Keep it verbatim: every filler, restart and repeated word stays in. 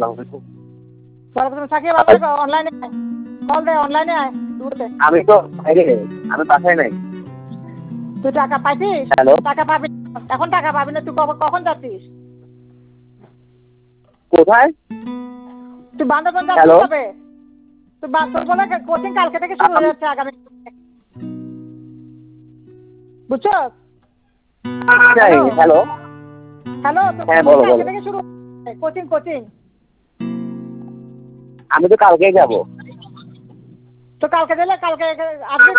সাকিব অনলাইনে কল দে, অনলাইনে আয়। আমি তো বাইরে, আমি বাসায় নাই। তুই টাকা পাইছিস? হ্যালো, টাকা পাবি এখন, টাকা পাবি না। তুই কখন যাচ্ছিস? কোথায়? তুই বান্দরবান যাচ্ছিস কবে? তুই তোর বলে কোচিং কালকে থেকে শুরু হয়ে যাচ্ছে, আগামী। বুঝছো? হ্যালো হ্যালো, হ্যাঁ বলো কালকে বলো। থেকে শুরু কোচিং কোচিং আমি তো কালকেই যাবো। তো কালকে দিলে কালকে আসবি